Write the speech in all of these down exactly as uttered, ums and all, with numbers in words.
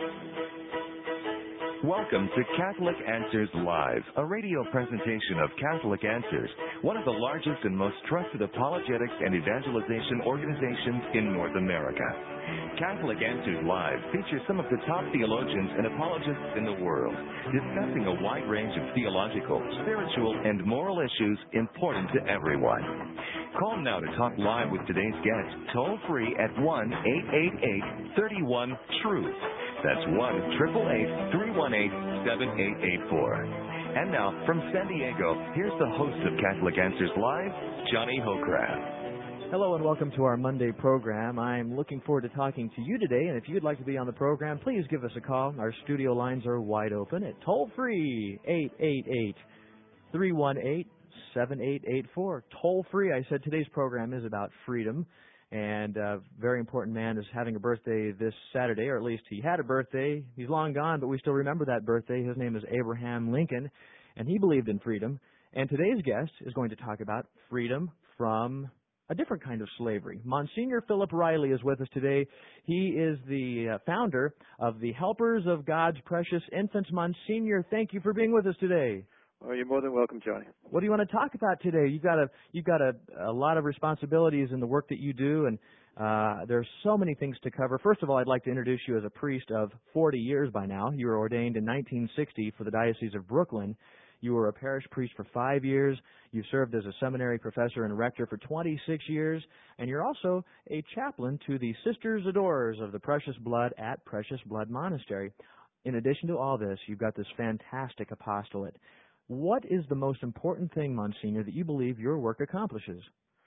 Welcome to Catholic Answers Live, a radio presentation of Catholic Answers, one of the largest and most trusted apologetics and evangelization organizations in North America. Catholic Answers Live features some of the top theologians and apologists in the world, discussing a wide range of theological, spiritual, and moral issues important to everyone. Call now to talk live with today's guest, toll free at one eight eight eight, three one, TRUTH. That's one eight eight eight, three one eight, seven eight eight four. And now, from San Diego, here's the host of Catholic Answers Live, Johnny Hocraft. Hello and welcome to our Monday program. I'm looking forward to talking to you today, and if you'd like to be on the program, please give us a call. Our studio lines are wide open at toll-free eight eight eight, three one eight, seven eight eight four. Toll-free. I said today's program is about freedom. And a very important man is having a birthday this Saturday, or at least he had a birthday. He's long gone, but we still remember that birthday. His name is Abraham Lincoln, and he believed in freedom. And today's guest is going to talk about freedom from a different kind of slavery. Monsignor Philip Riley is with us today. He is the founder of the Helpers of God's Precious Infants. Monsignor, thank you for being with us today. Oh, you're more than welcome, Johnny. What do you want to talk about today? You've got a you've got a, a lot of responsibilities in the work that you do, and uh, there's so many things to cover. First of all, I'd like to introduce you as a priest of forty years by now. You were ordained in nineteen sixty for the Diocese of Brooklyn. You were a parish priest for five years. You've served as a seminary professor and rector for twenty-six years, and you're also a chaplain to the Sisters Adorers of the Precious Blood at Precious Blood Monastery. In addition to all this, you've got this fantastic apostolate. What is the most important thing, Monsignor, that you believe your work accomplishes?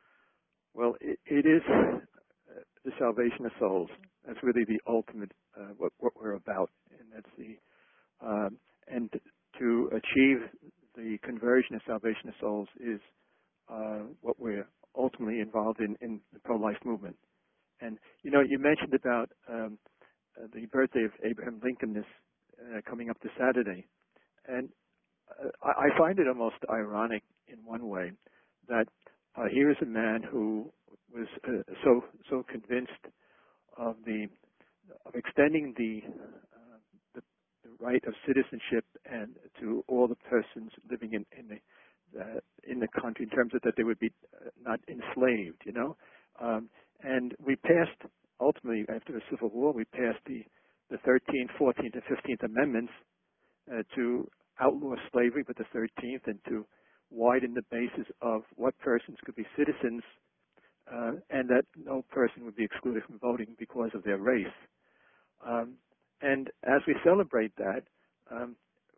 Well, it, it is uh, the salvation of souls. That's really the ultimate, uh, what, what we're about. And that's the, um, and to achieve the conversion and salvation of souls is uh, what we're ultimately involved in, in the pro-life movement. And, you know, you mentioned about um, uh, the birthday of Abraham Lincoln this uh, coming up this Saturday. And Uh, I find it almost ironic in one way that uh, here is a man who was uh, so so convinced of the of extending the, uh, the the right of citizenship and to all the persons living in in the uh, in the country in terms of that they would be uh, not enslaved, you know. Um, and we passed ultimately after the Civil War we passed the the thirteenth, fourteenth, and fifteenth Amendments uh, to outlaw slavery with the thirteenth and to widen the basis of what persons could be citizens uh, and that no person would be excluded from voting because of their race. Um, and as we celebrate that, um,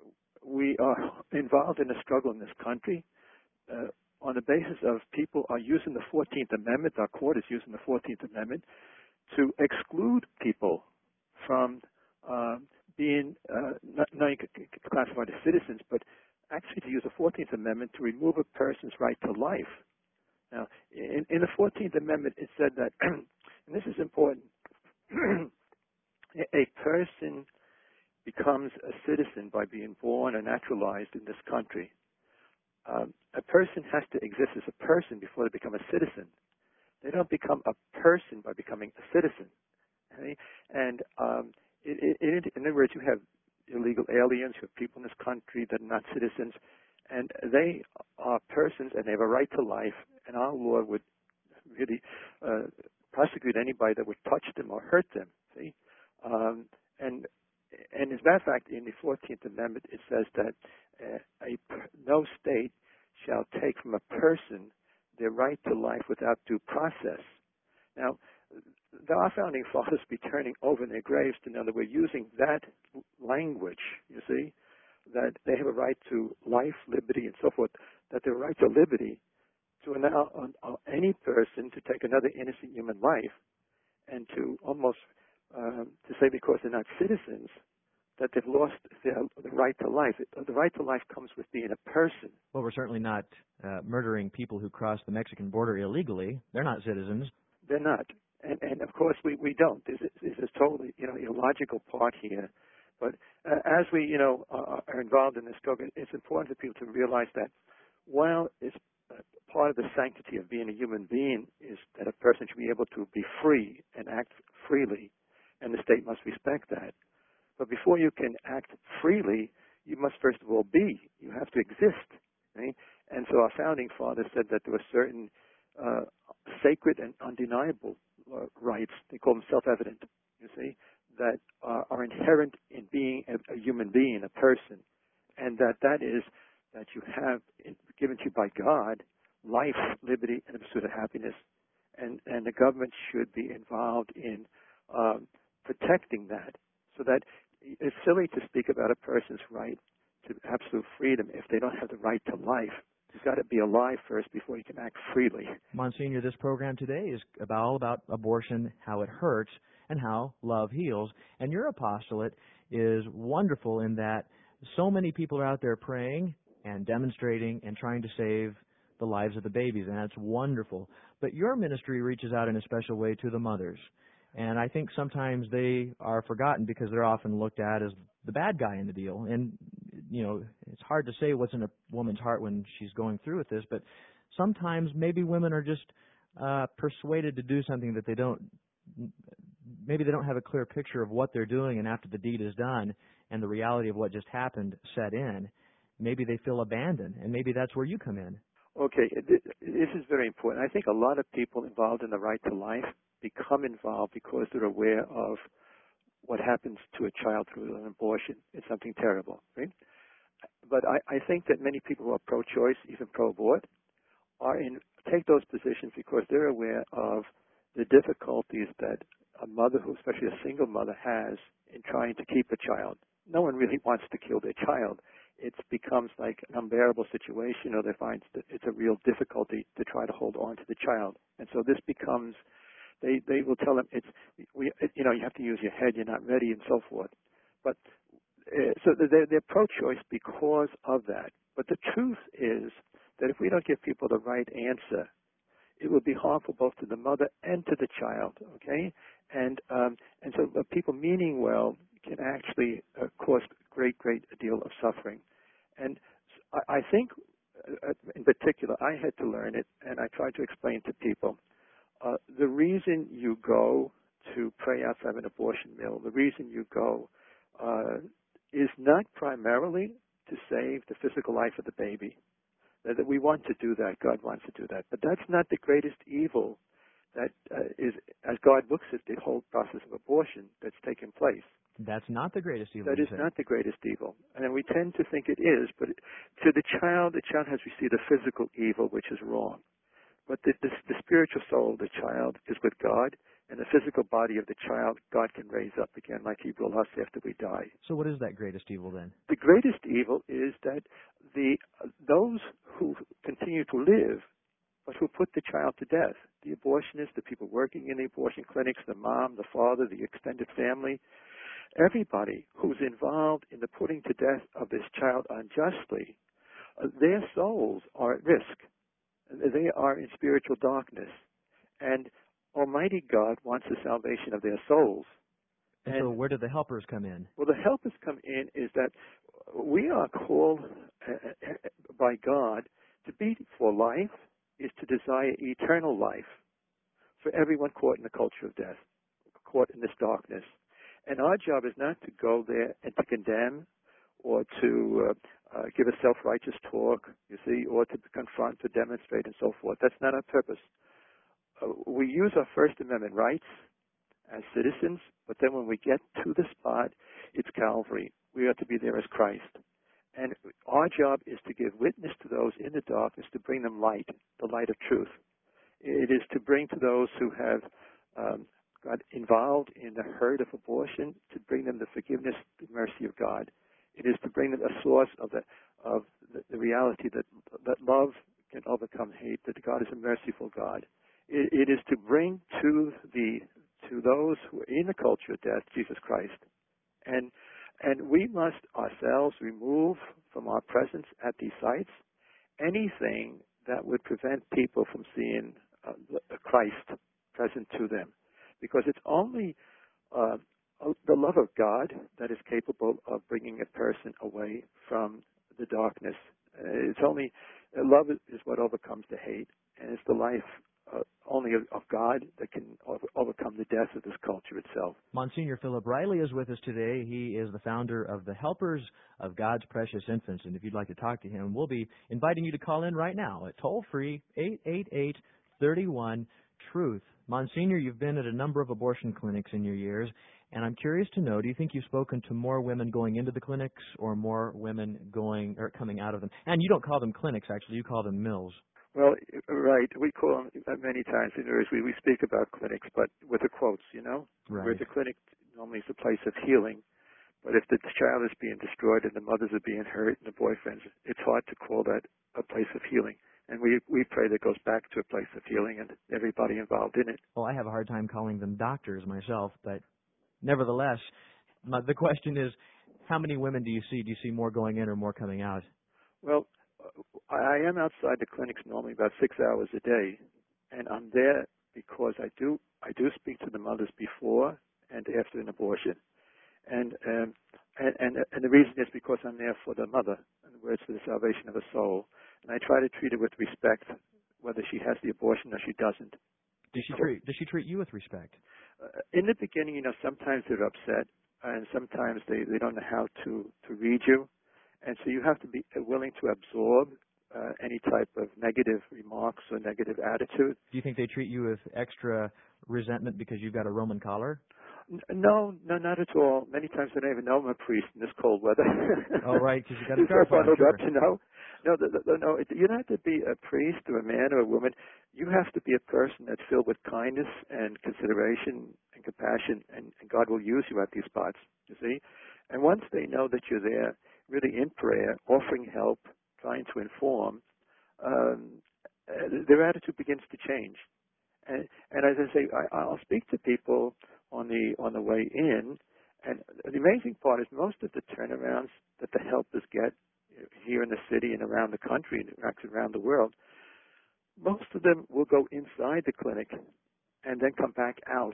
we are involved in a struggle in this country uh, on the basis of people are using the fourteenth Amendment, our court is using the fourteenth Amendment, to exclude people from um, being uh, not, not classified as citizens, but actually to use the fourteenth Amendment to remove a person's right to life. Now, in, in the fourteenth Amendment, it said that, and this is important, a person becomes a citizen by being born or naturalized in this country. Um, a person has to exist as a person before they become a citizen. They don't become a person by becoming a citizen. Okay? And um, It, it, in other words, you have illegal aliens, you have people in this country that are not citizens, and they are persons and they have a right to life, and our law would really uh, prosecute anybody that would touch them or hurt them. See, um, and and as a matter of fact, in the fourteenth Amendment, it says that uh, a, no state shall take from a person their right to life without due process. Now, our founding fathers be turning over in their graves to know that we're using that language, you see, that they have a right to life, liberty, and so forth, that they have a right to liberty to allow on, on any person to take another innocent human life and to almost, um, to say because they're not citizens, that they've lost their, the right to life. The right to life comes with being a person. Well, we're certainly not uh, murdering people who cross the Mexican border illegally. They're not citizens. They're not. And, and of course, we, we don't. This is, this is totally, you know, illogical part here. But uh, as we, you know, are, are involved in this struggle, it's important for people to realize that while it's uh, part of the sanctity of being a human being is that a person should be able to be free and act freely, and the state must respect that. But before you can act freely, you must first of all be. You have to exist. Right? And so our founding fathers said that there were certain uh, sacred and undeniable uh, rights, they call them self-evident, you see, that uh, are inherent in being a, a human being, a person, and that that is that you have in, given to you by God life, liberty, and the pursuit of happiness, and, and the government should be involved in um, protecting that, so that it's silly to speak about a person's right to absolute freedom if they don't have the right to life. You've got to be alive first before you can act freely. Monsignor, this program today is about, all about abortion, how it hurts, and how love heals. And your apostolate is wonderful in that so many people are out there praying and demonstrating and trying to save the lives of the babies, and that's wonderful. But your ministry reaches out in a special way to the mothers. And I think sometimes they are forgotten because they're often looked at as the bad guy in the deal. And, you know, it's hard to say what's in a woman's heart when she's going through with this, but sometimes maybe women are just uh, persuaded to do something that they don't, maybe they don't have a clear picture of what they're doing, and after the deed is done and the reality of what just happened set in, maybe they feel abandoned, and maybe that's where you come in. Okay, this is very important. I think a lot of people involved in the right to life become involved because they're aware of what happens to a child through an abortion. It's something terrible, right? But I, I think that many people who are pro-choice, even pro-abort, are in take those positions because they're aware of the difficulties that a mother, who, especially a single mother, has in trying to keep a child. No one really wants to kill their child. It becomes like an unbearable situation, or they find that it's a real difficulty to try to hold on to the child. And so this becomes, they they will tell them it's, we, you know, you have to use your head, you're not ready, and so forth. But uh, so they're, they're pro-choice because of that. But the truth is that if we don't give people the right answer, it will be harmful both to the mother and to the child. Okay, and um, and so uh, people meaning well can actually uh, cause great, great deal of suffering. And I, I think, uh, in particular, I had to learn it, and I tried to explain to people, uh, the reason you go to pray outside an abortion mill, the reason you go uh, is not primarily to save the physical life of the baby. That we want to do that, God wants to do that. But that's not the greatest evil that uh, is, as God looks at the whole process of abortion that's taken place. That's not the greatest evil. That is not the greatest evil. And we tend to think it is, but to the child, the child has received a physical evil, which is wrong. But the, the, the spiritual soul of the child is with God, and the physical body of the child, God can raise up again like he will us after we die. So what is that greatest evil then? The greatest evil is that the those who continue to live, but who put the child to death, the abortionists, the people working in the abortion clinics, the mom, the father, the extended family, everybody who's involved in the putting to death of this child unjustly, uh, their souls are at risk. They are in spiritual darkness. And Almighty God wants the salvation of their souls. And, and so where do the helpers come in? Well, the helpers come in is that we are called uh, by God to be for life, is to desire eternal life for everyone caught in the culture of death, caught in this darkness. And our job is not to go there and to condemn or to uh, uh, give a self-righteous talk, you see, or to confront, to demonstrate, and so forth. That's not our purpose. Uh, we use our First Amendment rights as citizens, but then when we get to the spot, it's Calvary. We are to be there as Christ. And our job is to give witness to those in the darkness, to bring them light, the light of truth. It is to bring to those who have um, got involved in the hurt of abortion, to bring them the forgiveness, the mercy of God. It is to bring them a source of the of the, the reality that that love can overcome hate, that God is a merciful God. It, it is to bring to the to those who are in the culture of death Jesus Christ. And and we must ourselves remove from our presence at these sites anything that would prevent people from seeing uh, Christ present to them. Because it's only uh, the love of God that is capable of bringing a person away from the darkness. Uh, it's only, uh, love is what overcomes the hate, and it's the life uh, only of, of God that can over, overcome the death of this culture itself. Monsignor Philip Riley is with us today. He is the founder of the Helpers of God's Precious Infants. And if you'd like to talk to him, we'll be inviting you to call in right now at toll-free eight eight eight, three one, truth. Monsignor, you've been at a number of abortion clinics in your years, and I'm curious to know, do you think you've spoken to more women going into the clinics or more women going or coming out of them? And you don't call them clinics, actually. You call them mills. Well, right. We call them many times in ours. We, we speak about clinics, but with the quotes, you know? Right. Whereas a clinic normally is a place of healing. But if the child is being destroyed and the mothers are being hurt and the boyfriends, it's hard to call that a place of healing. And we, we pray that goes back to a place of healing and everybody involved in it. Well, I have a hard time calling them doctors myself, but nevertheless, my, the question is, how many women do you see? Do you see more going in or more coming out? Well, I am outside the clinics normally about six hours a day, and I'm there because I do I do speak to the mothers before and after an abortion, and um, and, and and the reason is because I'm there for the mother, in other words, for the salvation of a soul, and I try to treat her with respect, whether she has the abortion or she doesn't. Does she treat Does she treat you with respect? Uh, in the beginning, you know, sometimes they're upset, and sometimes they they don't know how to to read you. And so you have to be willing to absorb uh, any type of negative remarks or negative attitude. Do you think they treat you with extra resentment because you've got a Roman collar? No, no, not at all. Many times I don't even know I'm a priest in this cold weather. Oh, right, because you've got a scarf scarf on, on. sure. Up to know. No, the, the, no, it, you don't have to be a priest or a man or a woman. You have to be a person that's filled with kindness and consideration and compassion, and, and God will use you at these spots, you see. And once they know that you're there, really in prayer, offering help, trying to inform, um, uh, their attitude begins to change. And, and as I say, I, I'll speak to people on the on the way in, and the amazing part is most of the turnarounds that the helpers get here in the city and around the country and actually around the world, most of them will go inside the clinic and then come back out,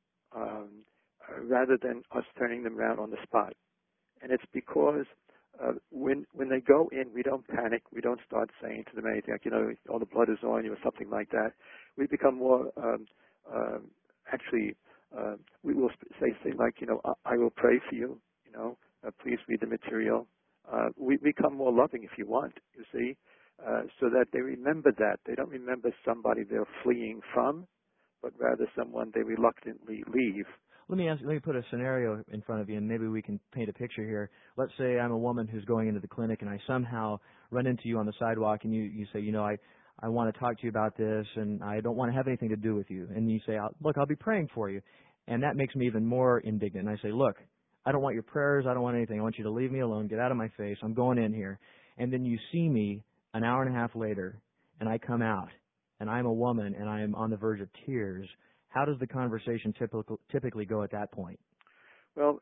um, rather than us turning them around on the spot. And it's because uh, when when they go in, we don't panic. We don't start saying to them anything like, you know, all the blood is on you or something like that. We become more, um, uh, actually, uh, we will say things like, you know, I, I will pray for you, you know, uh, please read the material. Uh, we become more loving if you want, you see, uh, so that they remember that. They don't remember somebody they're fleeing from, but rather someone they reluctantly leave. Let me ask. Let me put a scenario in front of you, and maybe we can paint a picture here. Let's say I'm a woman who's going into the clinic, and I somehow run into you on the sidewalk, and you, you say, you know, I, I want to talk to you about this, and I don't want to have anything to do with you. And you say, look, I'll be praying for you. And that makes me even more indignant. And I say, look, I don't want your prayers. I don't want anything. I want you to leave me alone. Get out of my face. I'm going in here. And then you see me an hour and a half later, and I come out, and I'm a woman, and I am on the verge of tears. How does the conversation typically typically go at that point? Well,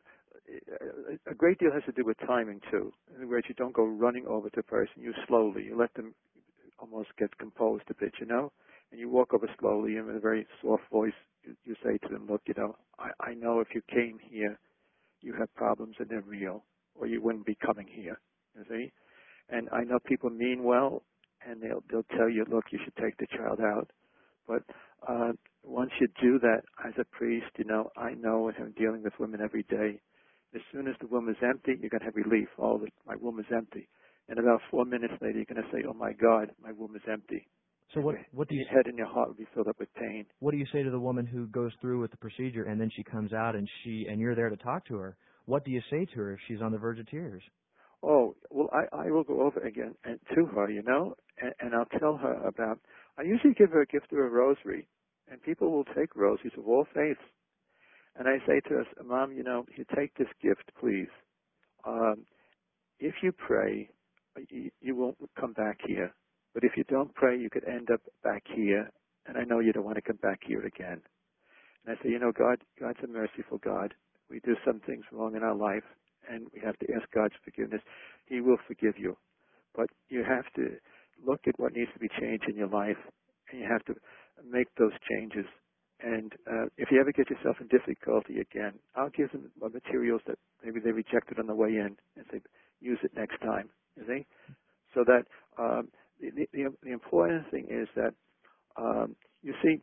a great deal has to do with timing, too. In other words, you don't go running over to a person. You slowly. You let them almost get composed a bit, you know? And you walk over slowly, and with a very soft voice, you, you say to them, look, you know, I, I know if you came here, you have problems and they're real, or you wouldn't be coming here, you see? And I know people mean well, and they'll, they'll tell you, look, you should take the child out. But uh, once you do that as a priest, you know, I know and I'm dealing with women every day. As soon as the womb is empty, you're going to have relief. Oh, the, my womb is empty. And about four minutes later, you're going to say, oh, my God, my womb is empty. So what, what do you your head and your heart will be filled up with pain. What do you say to the woman who goes through with the procedure and then she comes out and she and you're there to talk to her? What do you say to her if she's on the verge of tears? Oh, well, I, I will go over again and to her, you know, and, and I'll tell her about, I usually give her a gift of a rosary, and people will take rosaries of all faiths. And I say to her, Mom, you know, you take this gift, please. Um, if you pray, you, you won't come back here. But if you don't pray, you could end up back here, and I know you don't want to come back here again. And I say, you know, God, God's a merciful God. We do some things wrong in our life, and we have to ask God's forgiveness. He will forgive you. But you have to look at what needs to be changed in your life, and you have to make those changes. And uh, if you ever get yourself in difficulty again, I'll give them materials that maybe they rejected on the way in and say, use it next time, you see? So that um, the, the, the important thing is that um, You see,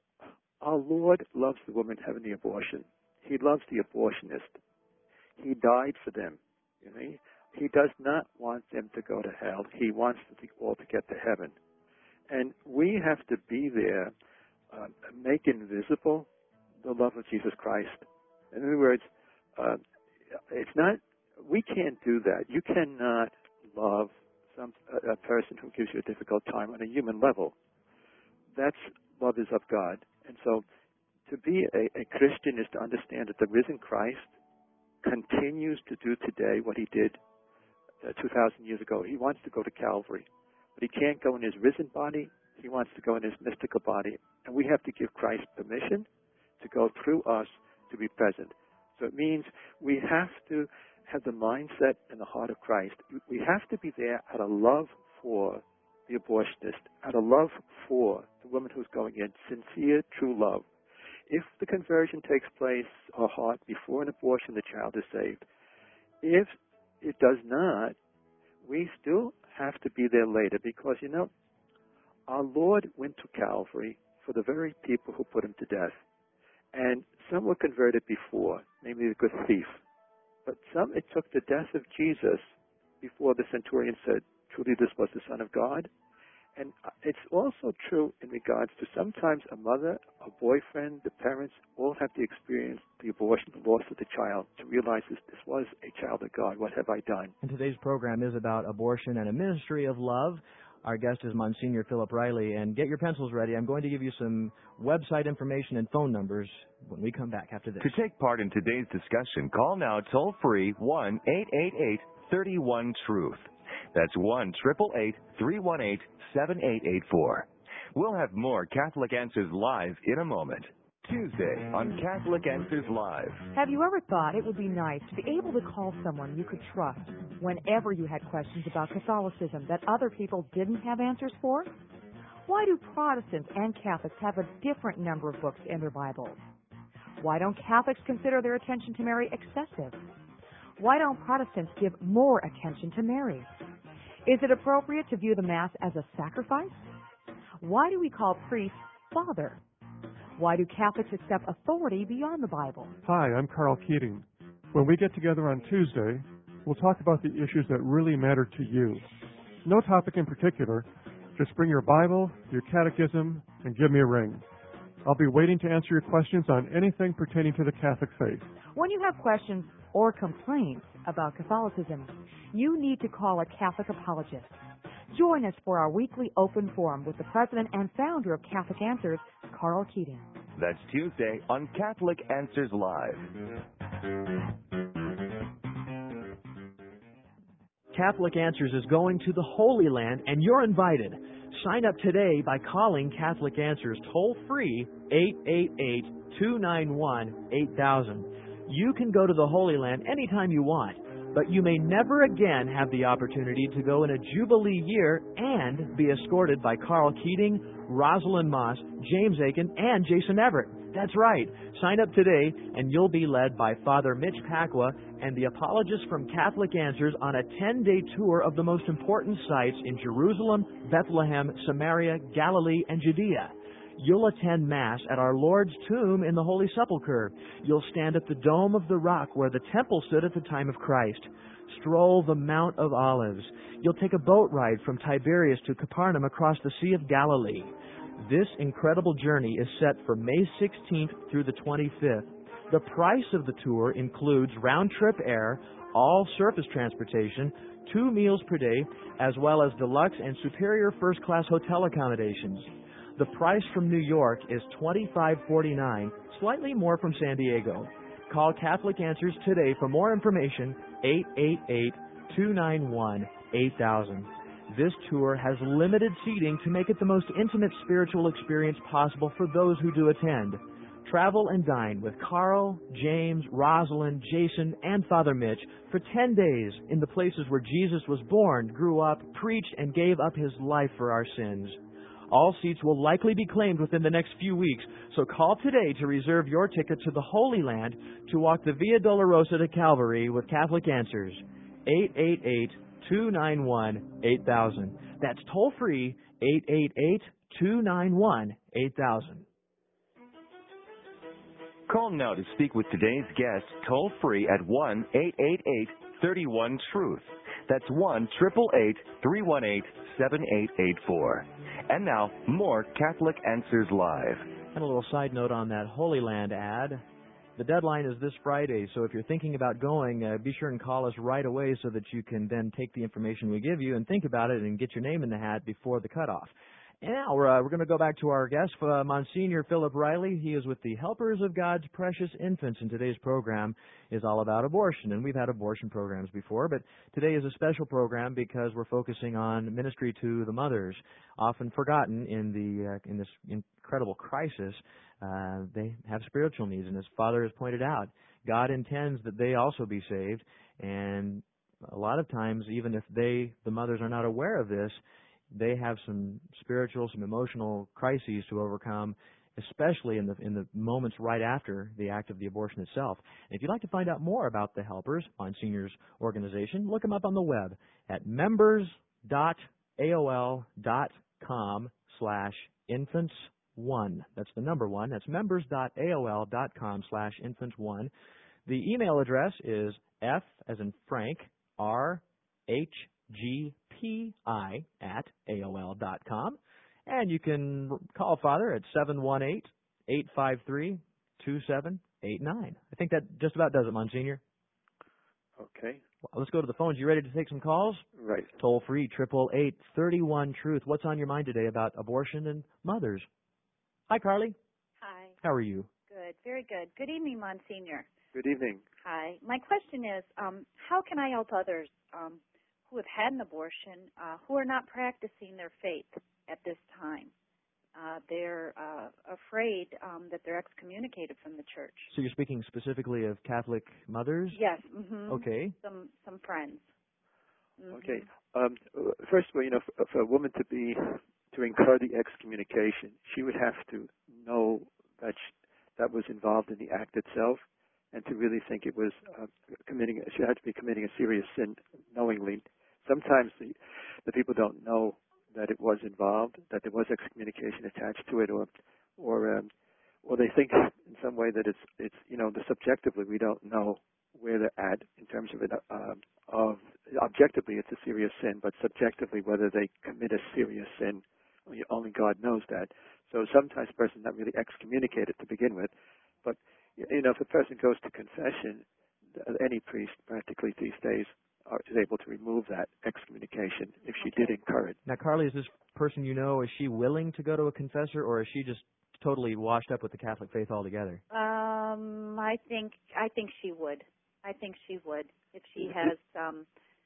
our Lord loves the woman having the abortion. He loves the abortionist. He died for them. You know, he, he does not want them to go to hell. He wants them to all to get to heaven. And we have to be there, uh, make invisible the love of Jesus Christ. In other words, uh, it's not, we can't do that. You cannot love some a, a person who gives you a difficult time on a human level. That's love is of God. And so to be a, a Christian is to understand that the risen Christ continues to do today what he did uh, two thousand years ago. He wants to go to Calvary, but he can't go in his risen body. He wants to go in his mystical body. And we have to give Christ permission to go through us to be present. So it means we have to have the mindset and the heart of Christ. We have to be there out of love for the abortionist, out of love for the woman who's going in, sincere, true love. If the conversion takes place, our heart, before an abortion, the child is saved. If it does not, we still have to be there later because, you know, our Lord went to Calvary for the very people who put him to death. And some were converted before, namely the good thief. But some, it took the death of Jesus before the centurion said, truly this was the Son of God. And it's also true in regards to sometimes a mother, a boyfriend, the parents all have to experience the abortion, the loss of the child, to realize this, this was a child of God. What have I done? And today's program is about abortion and a ministry of love. Our guest is Monsignor Philip Riley. And get your pencils ready. I'm going to give you some website information and phone numbers when we come back after this. To take part in today's discussion, call now toll-free one eight eight eight, three one, truth. That's one eight eight eight, three one eight, seven eight eight four. We'll have more Catholic Answers Live in a moment. Tuesday on Catholic Answers Live. Have you ever thought it would be nice to be able to call someone you could trust whenever you had questions about Catholicism that other people didn't have answers for? Why do Protestants and Catholics have a different number of books in their Bibles? Why don't Catholics consider their attention to Mary excessive? Why don't Protestants give more attention to Mary? Is it appropriate to view the Mass as a sacrifice? Why do we call priests Father? Why do Catholics accept authority beyond the Bible? Hi, I'm Carl Keating. When we get together on Tuesday, we'll talk about the issues that really matter to you. No topic in particular. Just bring your Bible, your catechism, and give me a ring. I'll be waiting to answer your questions on anything pertaining to the Catholic faith. When you have questions or complaints about Catholicism, you need to call a Catholic apologist. Join us for our weekly open forum with the president and founder of Catholic Answers, Carl Keating. That's Tuesday on Catholic Answers Live. Catholic Answers is going to the Holy Land, and you're invited. Sign up today by calling Catholic Answers toll-free eight eight eight, two nine one, eight thousand. You can go to the Holy Land anytime you want, but you may never again have the opportunity to go in a Jubilee year and be escorted by Carl Keating, Rosalind Moss, James Aiken, and Jason Everett. That's right. Sign up today, and you'll be led by Father Mitch Pacwa and the apologists from Catholic Answers on a ten-day tour of the most important sites in Jerusalem, Bethlehem, Samaria, Galilee, and Judea. You'll attend Mass at our Lord's tomb in the Holy Sepulchre. You'll stand at the Dome of the Rock where the temple stood at the time of Christ. Stroll the Mount of Olives. You'll take a boat ride from Tiberias to Capernaum across the Sea of Galilee. This incredible journey is set for May sixteenth through the twenty-fifth. The price of the tour includes round-trip air, all surface transportation, two meals per day, as well as deluxe and superior first-class hotel accommodations. The price from New York is twenty-five forty-nine, slightly more from San Diego. Call Catholic Answers today for more information, eight eight eight, two nine one, eight thousand. This tour has limited seating to make it the most intimate spiritual experience possible for those who do attend. Travel and dine with Carl, James, Rosalind, Jason, and Father Mitch for ten days in the places where Jesus was born, grew up, preached, and gave up his life for our sins. All seats will likely be claimed within the next few weeks, so call today to reserve your ticket to the Holy Land to walk the Via Dolorosa to Calvary with Catholic Answers. eight eight eight, two nine one, eight thousand. That's toll-free, eight eight eight, two nine one, eight thousand. Call now to speak with today's guest toll free at one eight eight eight, three one, truth. That's one eight eight eight, three one eight, seven eight eight four. And now, more Catholic Answers Live. And a little side note on that Holy Land ad. The deadline is this Friday, so if you're thinking about going, uh, be sure and call us right away so that you can then take the information we give you and think about it and get your name in the hat before the cutoff. And now we're, uh, we're going to go back to our guest, uh, Monsignor Philip Riley. He is with the Helpers of God's Precious Infants, and today's program is all about abortion. And we've had abortion programs before, but today is a special program because we're focusing on ministry to the mothers, often forgotten in the uh, in this incredible crisis. Uh, they have spiritual needs, and as Father has pointed out, God intends that they also be saved. And a lot of times, even if they, the mothers, are not aware of this, they have some spiritual, some emotional crises to overcome, especially in the in the moments right after the act of the abortion itself. And if you'd like to find out more about the Helpers, Monsignor's organization, look them up on the web at members dot A O L dot com slash infants one. That's the number one. That's members dot A O L dot com slash infants one. The email address is F as in Frank, R H G P I at A O L dot com. And you can call Father at seven one eight, eight five three, two seven eight nine. I think that just about does it, Monsignor. Okay. Well, let's go to the phones. You ready to take some calls? Right. Toll free, eight eight eight, three one, truth. What's on your mind today about abortion and mothers? Hi, Carly. Hi. How are you? Good. Very good. Good evening, Monsignor. Good evening. Hi. My question is, um, how can I help others um, who have had an abortion, uh, who are not practicing their faith at this time? Uh, they're uh, afraid um, that they're excommunicated from the church. So you're speaking specifically of Catholic mothers? Yes. Mm-hmm. Okay. Some some friends. Mm-hmm. Okay. Um, first of all, you know, for, for a woman to be to incur the excommunication, she would have to know that she, that was involved in the act itself, and to really think it was uh, committing. She had to be committing a serious sin knowingly. Sometimes the the people don't know that it was involved, that there was excommunication attached to it, or or um, or they think in some way that it's it's you know the subjectively we don't know where they're at in terms of it uh, of objectively it's a serious sin, but subjectively whether they commit a serious sin, only God knows that. So sometimes a person's not really excommunicated to begin with, but you know if a person goes to confession, any priest practically these days are, is able to remove that excommunication if she Okay. did incur it. Now, Carly, is this person you know, is she willing to go to a confessor, or is she just totally washed up with the Catholic faith altogether? Um, I think I think she would. I think she would if she has, um,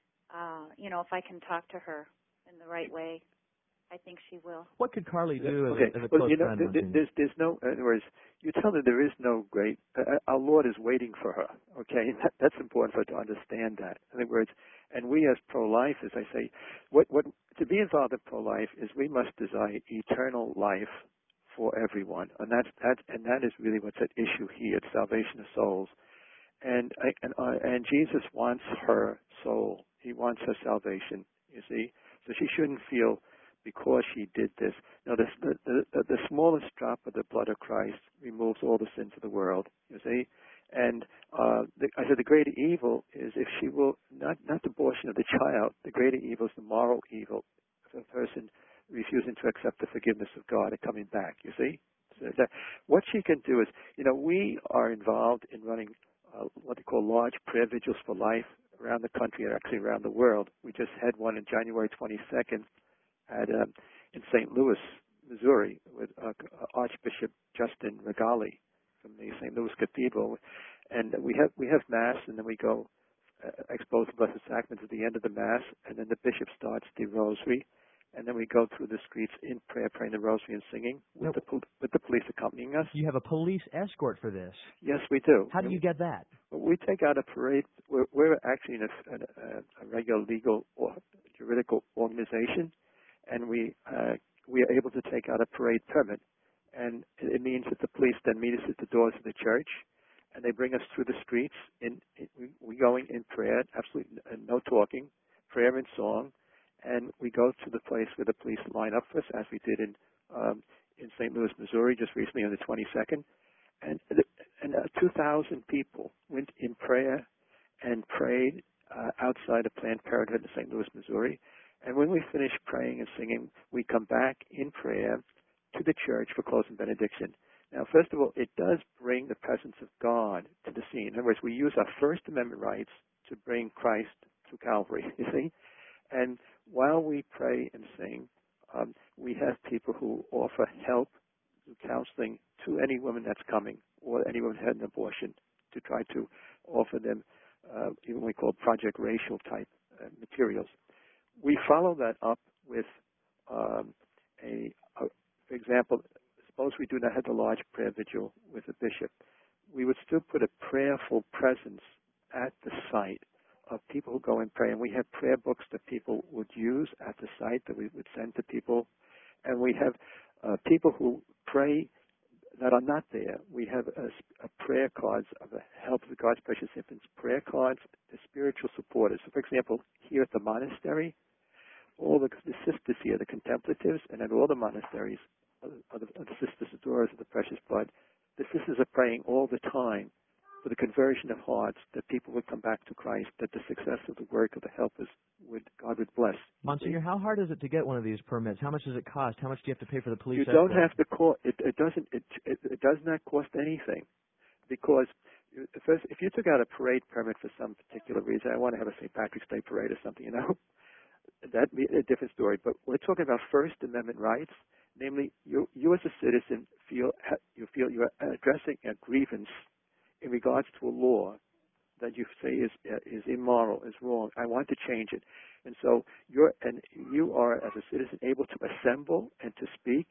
uh, you know, if I can talk to her in the right way. I think she will. What could Carly do as, okay. a, as a well, close you know, friend? th- th- Monsignor? there's, there's no, in other words, you tell her there is no great, uh, our Lord is waiting for her, okay? That, that's important for her to understand that. In other words, and we as pro-life, as I say, what, what, to be involved in pro-life is we must desire eternal life for everyone. And that's, that's, and that is really what's at issue here, it's salvation of souls. And, I- and, uh, and Jesus wants her soul. He wants her salvation, you see? So she shouldn't feel because she did this. Now, the, the, the, the smallest drop of the blood of Christ removes all the sins of the world, you see? And uh, the, I said the greater evil is if she will, not, not the abortion of the child, the greater evil is the moral evil of a person refusing to accept the forgiveness of God and coming back, you see? So that, what she can do is, you know, we are involved in running uh, what they call large prayer vigils for life around the country and actually around the world. We just had one on January twenty-second at um, in Saint Louis, Missouri, with uh, Archbishop Justin Regali from the Saint Louis Cathedral, and we have we have mass, and then we go uh, expose the Blessed Sacrament at the end of the mass, and then the bishop starts the rosary, and then we go through the streets in prayer, praying the rosary and singing with Nope. the pol- with the police accompanying us. You have a police escort for this. Yes, we do. How do you get that? We take out a parade. We're, we're actually in a, a, a regular legal or juridical organization, and we uh, we are able to take out a parade permit. And it means that the police then meet us at the doors of the church, and they bring us through the streets. In, in we, we going in prayer, absolutely no talking, prayer and song, and we go to the place where the police line up for us, as we did in um, in Saint Louis, Missouri, just recently on the twenty-second. And, and uh, two thousand people went in prayer and prayed uh, outside of Planned Parenthood in Saint Louis, Missouri. And when we finish praying and singing, we come back in prayer to the church for closing benediction. Now, first of all, it does bring the presence of God to the scene. In other words, we use our First Amendment rights to bring Christ to Calvary, you see. And while we pray and sing, um, we have people who offer help, counseling to any woman that's coming or any woman who had an abortion to try to offer them uh, even what we call Project Racial type uh, materials. We follow that up with um, a, a, for example, suppose we do not have the large prayer vigil with a bishop. We would still put a prayerful presence at the site of people who go and pray. And we have prayer books that people would use at the site that we would send to people. And we have uh, people who pray that are not there. We have a, a prayer cards of the Help of God's Precious Infants, prayer cards, the spiritual supporters. So, for example, here at the monastery, all the, the sisters here, the contemplatives, and at all the monasteries, of the, of the sisters adorers of the precious blood, the sisters are praying all the time for the conversion of hearts, that people would come back to Christ, that the success of the work of the helpers would God would bless. Monsignor, how hard is it to get one of these permits? How much does it cost? How much do you have to pay for the police? You don't have to cost. It, it doesn't. It, it, it does not cost anything, because first, if you took out a parade permit for some particular reason, I want to have a Saint Patrick's Day parade or something, you know, that'd be a different story. But we're talking about First Amendment rights. Namely, you, you as a citizen feel you feel you are addressing a grievance in regards to a law that you say is is immoral, is wrong. I want to change it, and so you're and you are as a citizen able to assemble and to speak,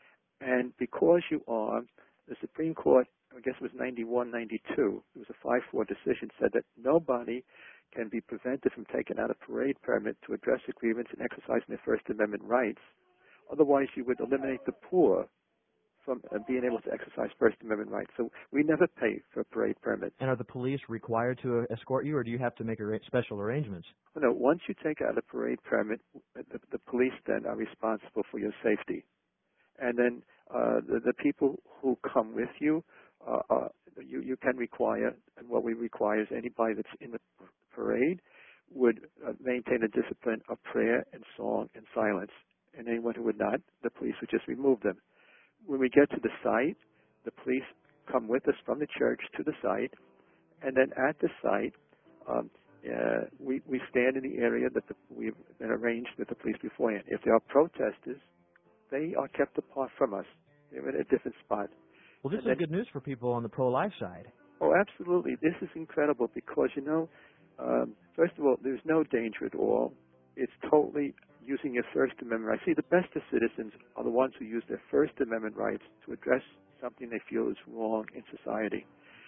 and because you are, the Supreme Court, I guess it was ninety-one, ninety-two, it was a five four decision, said that nobody can be prevented from taking out a parade permit to address a grievance and exercising their First Amendment rights. Otherwise, you would eliminate the poor from uh, being able to exercise First Amendment rights. So we never pay for a parade permit. And are the police required to uh, escort you, or do you have to make arra- special arrangements? Well, no, once you take out a parade permit, the, the police then are responsible for your safety. And then uh, the, the people who come with you, uh, uh, you, you can require, and what we require is anybody that's in the parade would uh, maintain a discipline of prayer and song and silence. And anyone who would not, the police would just remove them. When we get to the site, the police come with us from the church to the site, and then at the site, um, uh, we, we stand in the area that the, we've been arranged with the police beforehand. If there are protesters, they are kept apart from us. They're in a different spot. Well, this and is then, good news for people on the pro-life side. Oh, absolutely. This is incredible because, you know, um, first of all, there's no danger at all. It's totally using your First Amendment rights. See, the best of citizens are the ones who use their First Amendment rights to address something they feel is wrong in society.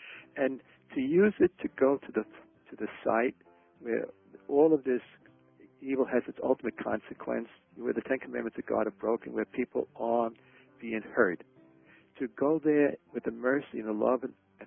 And to use it to go to the to the site where all of this evil has its ultimate consequence, where the Ten Commandments of God are broken, where people are being hurt. To go there with the mercy and the love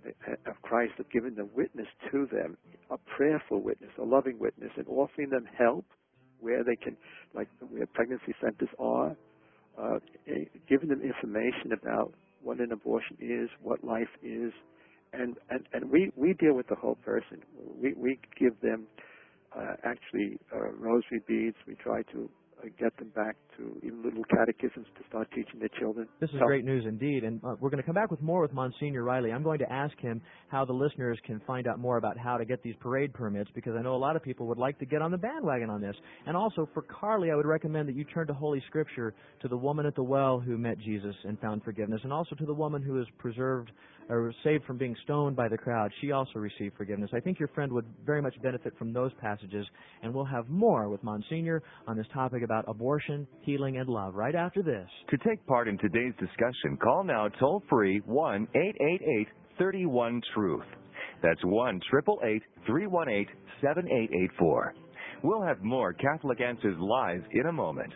of Christ of giving the witness to them, a prayerful witness, a loving witness, and offering them help where they can, like where pregnancy centers are, uh, giving them information about what an abortion is, what life is, and, and, and we, we deal with the whole person. We, we give them uh, actually uh, rosary beads. We try to uh, get them back to even little catechisms to start teaching their children. This is so, great news indeed, and uh, we're going to come back with more with Monsignor Riley. I'm going to ask him how the listeners can find out more about how to get these parade permits, because I know a lot of people would like to get on the bandwagon on this. And also for Carly, I would recommend that you turn to Holy Scripture, to the woman at the well who met Jesus and found forgiveness, and also to the woman who was preserved or saved from being stoned by the crowd. She also received forgiveness. I think your friend would very much benefit from those passages, and we'll have more with Monsignor on this topic about abortion, healing, and love right after this. To take part in today's discussion, call now toll-free one eight eight eight, three one, truth. That's one eight eight eight, three one eight, seven eight eight four. We'll have more Catholic Answers Live in a moment.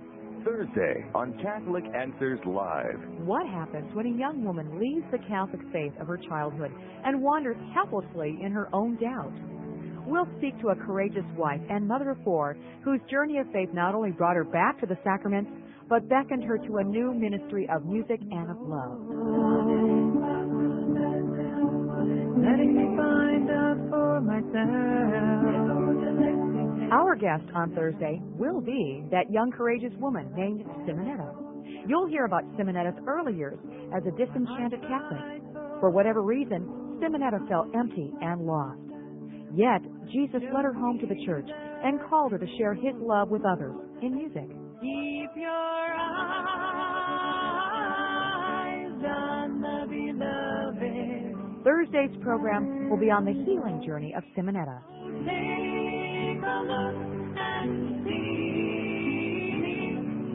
Thursday on Catholic Answers Live. What happens when a young woman leaves the Catholic faith of her childhood and wanders helplessly in her own doubt? We'll speak to a courageous wife and mother of four whose journey of faith not only brought her back to the sacraments, but beckoned her to a new ministry of music and of love. Letting me find out for myself. Our guest on Thursday will be that young, courageous woman named Simonetta. You'll hear about Simonetta's early years as a disenchanted Catholic. For whatever reason, Simonetta felt empty and lost. Yet, Jesus led her home to the church and called her to share his love with others in music. Keep your eyes on the beloved. Thursday's program will be on the healing journey of Simonetta. Take a look and see.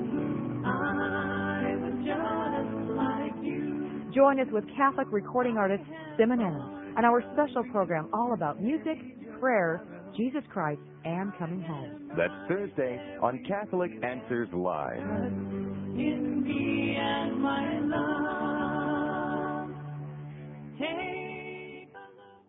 I was just like you. Join us with Catholic recording artist Simonetta and our special program all about music, prayer, Jesus Christ, and coming home. That's Thursday on Catholic Answers Live. In me and my love. Take a look.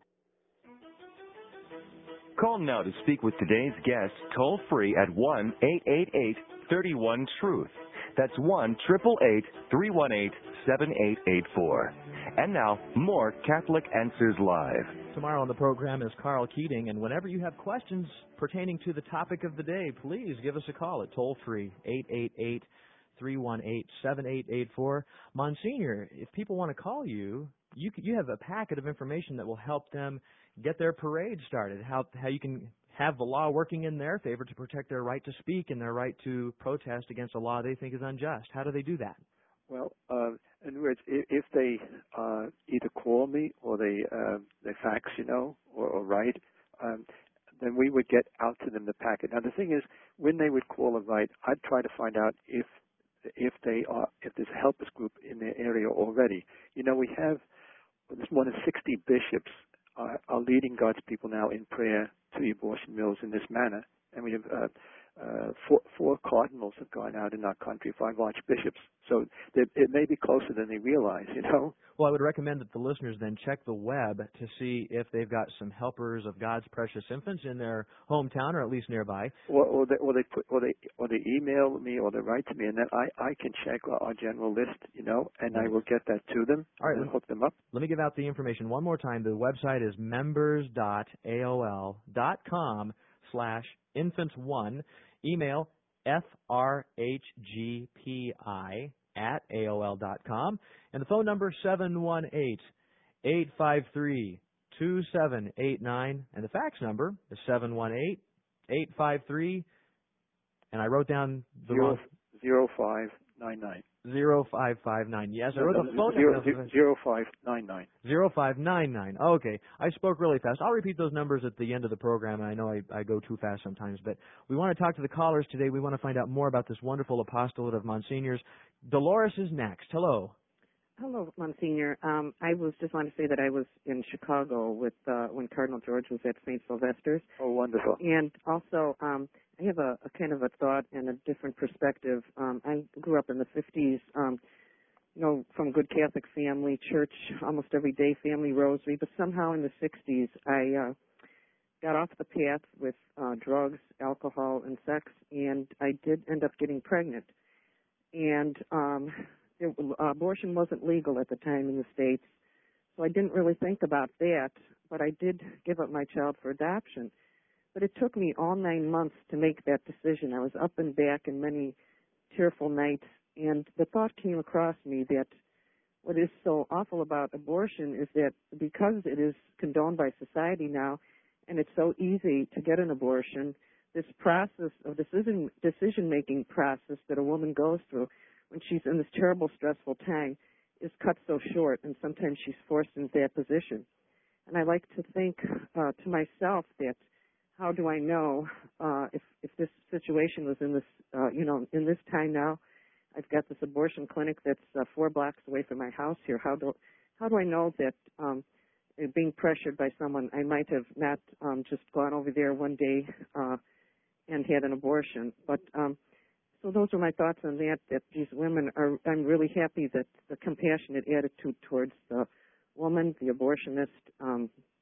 Call now to speak with today's guest toll free at one eight eight eight, three one, truth. That's one eight eight eight, three one eight, seven eight eight four. And now, more Catholic Answers Live. Tomorrow on the program is Carl Keating, and whenever you have questions pertaining to the topic of the day, please give us a call at toll-free eight eight eight, three one eight, seven eight eight four. Monsignor, if people want to call you, you you have a packet of information that will help them get their parade started, how how you can have the law working in their favor to protect their right to speak and their right to protest against a law they think is unjust. How do they do that? Well, uh, in other words, if, if they uh, either call me or they uh, they fax, you know, or, or write, um, then we would get out to them the packet. Now, the thing is, when they would call or write, I'd try to find out if if they are if there's a helpers group in their area already. You know, we have there's more than sixty bishops uh, are leading God's people now in prayer to the abortion mills in this manner, and we have. Uh, Uh, four, four cardinals have gone out in our country, five archbishops. So it, it may be closer than they realize, you know. Well, I would recommend that the listeners then check the web to see if they've got some helpers of God's precious infants in their hometown or at least nearby. Or, or they, or they put, or they, or they email me, or they write to me, and then I, I can check our, our general list, you know, and I will get that to them. All right, and hook them up. Let me give out the information one more time. The website is members dot A O L dot com slash infants one. Email F R H G P I at A O L dot com. And the phone number seven one eight, eight five three, two seven eight nine. And the fax number is seven one eight, eight five three, and I wrote down the Zero, wrong... zero five nine nine. Zero five five nine. Yes, I No, wrote no, the phone zero, number. zero five nine nine. Zero five nine nine. Okay, I spoke really fast. I'll repeat those numbers at the end of the program. I know I, I go too fast sometimes, but we want to talk to the callers today. We want to find out more about this wonderful apostolate of Monsignors. Dolores is next. Hello. Hello, Monsignor. Um, I was just want to say that I was in Chicago with uh, when Cardinal George was at Saint Sylvester's. Oh, wonderful. And also, um, I have a, a kind of a thought and a different perspective. Um, I grew up in the fifties, um, you know, from a good Catholic family, church almost every day, family rosary. But somehow in the sixties, I uh, got off the path with uh, drugs, alcohol, and sex, and I did end up getting pregnant. And um, it, uh, abortion wasn't legal at the time in the States, so I didn't really think about that. But I did give up my child for adoption. But it took me all nine months to make that decision. I was up and back in many tearful nights, and the thought came across me that what is so awful about abortion is that because it is condoned by society now, and it's so easy to get an abortion, this process of decision decision-making process that a woman goes through when she's in this terrible, stressful time is cut so short, and sometimes she's forced into that position. And I like to think uh, to myself that how do I know uh, if if this situation was in this uh, you know in this time now? I've got this abortion clinic that's uh, four blocks away from my house here. How do how do I know that um, being pressured by someone, I might have not um, just gone over there one day uh, and had an abortion? But um, so those are my thoughts on that. That these women are. I'm really happy that the compassionate attitude towards the woman, the abortionist, um,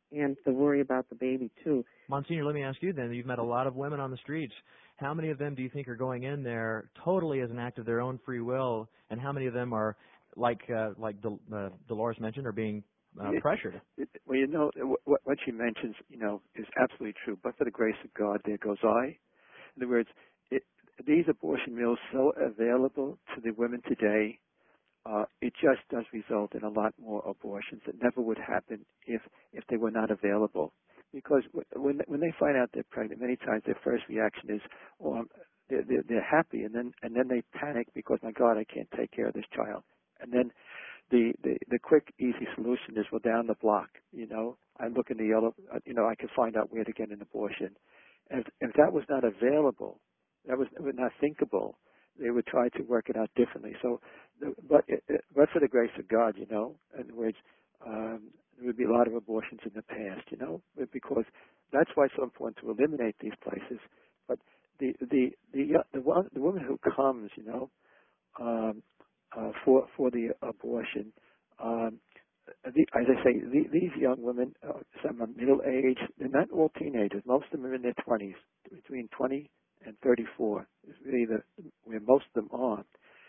and the worry about the baby too. Monsignor, let me ask you then, you've met a lot of women on the streets. How many of them do you think are going in there totally as an act of their own free will, and how many of them are, like uh, like Del- uh, Dolores mentioned, are being uh, pressured? It, it, well, you know, what, what she mentions, you know, is absolutely true. But for the grace of God, there goes I. In other words, it, these abortion mills so available to the women today, uh, it just does result in a lot more abortions that never would happen if if they were not available. Because when when they find out they're pregnant, many times their first reaction is, "Oh, I'm, they're, they're they're happy," and then and then they panic because, my God, I can't take care of this child. And then the the the quick, easy solution is, well, down the block, you know, I look in the yellow, uh, you know, I can find out where to get an abortion. And if, if that was not available, that was, was not thinkable, they would try to work it out differently. So, but but for the grace of God, you know, in other words, um, there would be a lot of abortions in the past, you know, because that's why it's so important to eliminate these places. But the the the uh, the, one, the woman who comes, you know, um, uh, for for the abortion, um, the, as I say, the, these young women, uh, some are middle aged. They're not all teenagers. Most of them are in their twenties, between twenty and thirty-four is really the where most of them are,